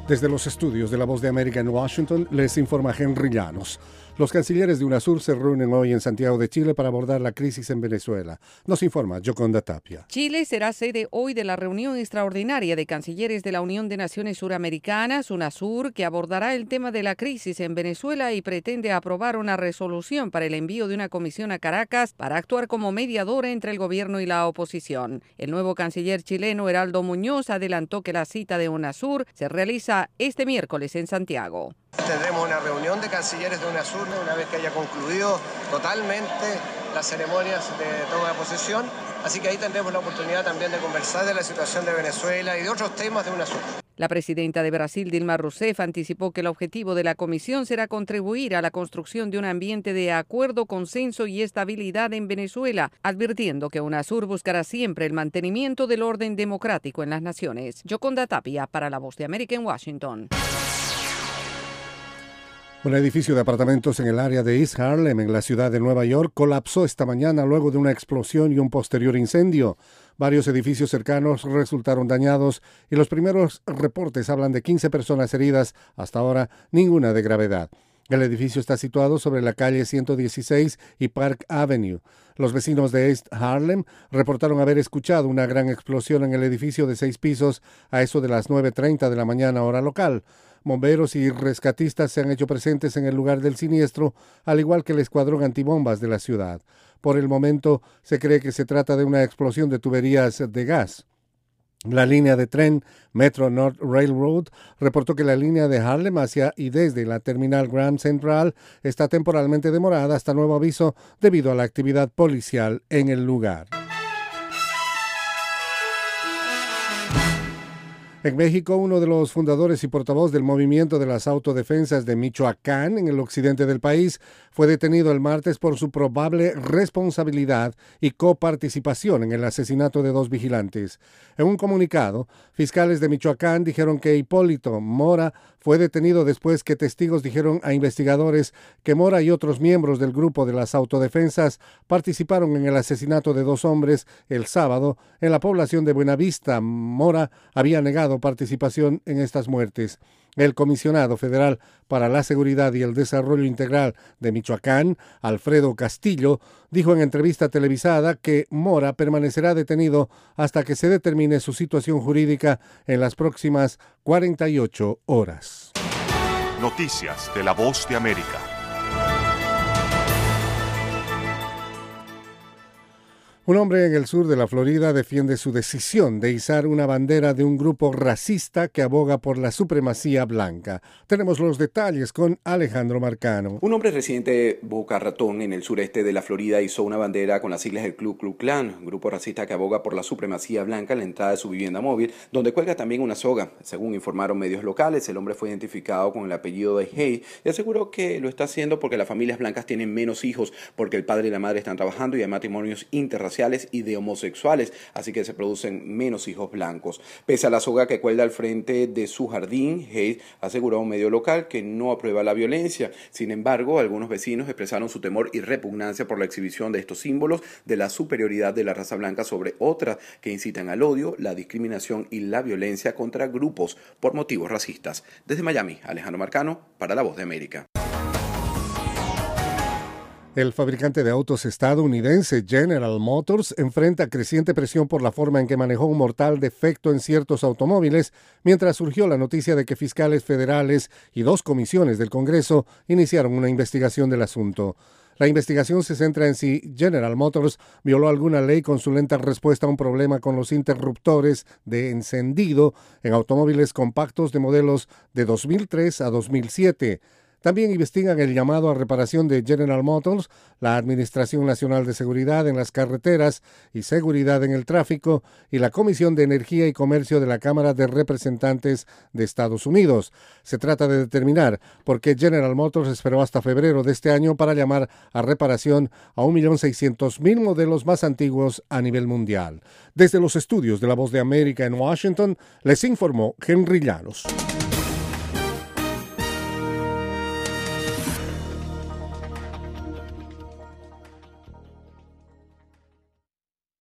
Desde los estudios de La Voz de América en Washington, les informa Henry Llanos. Los cancilleres de UNASUR se reúnen hoy en Santiago de Chile para abordar la crisis en Venezuela. Nos informa Yoconda Tapia. Chile será sede hoy de la reunión extraordinaria de cancilleres de la Unión de Naciones Suramericanas, UNASUR, que abordará el tema de la crisis en Venezuela y pretende aprobar una resolución para el envío de una comisión a Caracas para actuar como mediadora entre el gobierno y la oposición. El nuevo canciller chileno, Heraldo Muñoz, adelantó que la cita de UNASUR se realiza este miércoles en Santiago. Tendremos una reunión de cancilleres de UNASUR una vez que haya concluido totalmente las ceremonias de toma de posesión. Así que ahí tendremos la oportunidad también de conversar de la situación de Venezuela y de otros temas de UNASUR. La presidenta de Brasil, Dilma Rousseff, anticipó que el objetivo de la comisión será contribuir a la construcción de un ambiente de acuerdo, consenso y estabilidad en Venezuela, advirtiendo que UNASUR buscará siempre el mantenimiento del orden democrático en las naciones. Yoconda Tapia para La Voz de América en Washington. Un edificio de apartamentos en el área de East Harlem, en la ciudad de Nueva York, colapsó esta mañana luego de una explosión y un posterior incendio. Varios edificios cercanos resultaron dañados y los primeros reportes hablan de 15 personas heridas, hasta ahora ninguna de gravedad. El edificio está situado sobre la calle 116 y Park Avenue. Los vecinos de East Harlem reportaron haber escuchado una gran explosión en el edificio de 6 pisos a eso de las 9:30 de la mañana hora local. Bomberos y rescatistas se han hecho presentes en el lugar del siniestro, al igual que el escuadrón antibombas de la ciudad. Por el momento, se cree que se trata de una explosión de tuberías de gas. La línea de tren Metro North Railroad reportó que la línea de Harlem hacia y desde la terminal Grand Central está temporalmente demorada hasta nuevo aviso debido a la actividad policial en el lugar. En México, uno de los fundadores y portavoz del movimiento de las autodefensas de Michoacán, en el occidente del país, fue detenido el martes por su probable responsabilidad y coparticipación en el asesinato de 2 vigilantes. En un comunicado, fiscales de Michoacán dijeron que Hipólito Mora fue detenido después que testigos dijeron a investigadores que Mora y otros miembros del grupo de las autodefensas participaron en el asesinato de 2 hombres el sábado en la población de Buenavista. Mora había negado participación en estas muertes. El comisionado federal para la seguridad y el desarrollo integral de Michoacán, Alfredo Castillo, dijo en entrevista televisada que Mora permanecerá detenido hasta que se determine su situación jurídica en las próximas 48 horas. Noticias de La Voz de América. Un hombre en el sur de la Florida defiende su decisión de izar una bandera de un grupo racista que aboga por la supremacía blanca. Tenemos los detalles con Alejandro Marcano. Un hombre residente de Boca Ratón, en el sureste de la Florida, izó una bandera con las siglas del Ku Klux Klan, un grupo racista que aboga por la supremacía blanca en la entrada de su vivienda móvil, donde cuelga también una soga. Según informaron medios locales, el hombre fue identificado con el apellido de Hay y aseguró que lo está haciendo porque las familias blancas tienen menos hijos, porque el padre y la madre están trabajando y hay matrimonios interraciales y de homosexuales, así que se producen menos hijos blancos. Pese a la soga que cuelga al frente de su jardín, Hayes aseguró a un medio local que no aprueba la violencia. Sin embargo, algunos vecinos expresaron su temor y repugnancia por la exhibición de estos símbolos de la superioridad de la raza blanca sobre otras que incitan al odio, la discriminación y la violencia contra grupos por motivos racistas. Desde Miami, Alejandro Marcano, para La Voz de América. El fabricante de autos estadounidense General Motors enfrenta creciente presión por la forma en que manejó un mortal defecto en ciertos automóviles, mientras surgió la noticia de que fiscales federales y 2 comisiones del Congreso iniciaron una investigación del asunto. La investigación se centra en si General Motors violó alguna ley con su lenta respuesta a un problema con los interruptores de encendido en automóviles compactos de modelos de 2003 a 2007. También investigan el llamado a reparación de General Motors, la Administración Nacional de Seguridad en las Carreteras y Seguridad en el Tráfico y la Comisión de Energía y Comercio de la Cámara de Representantes de Estados Unidos. Se trata de determinar por qué General Motors esperó hasta febrero de este año para llamar a reparación a 1.600.000 modelos más antiguos a nivel mundial. Desde los estudios de La Voz de América en Washington, les informó Henry Llanos.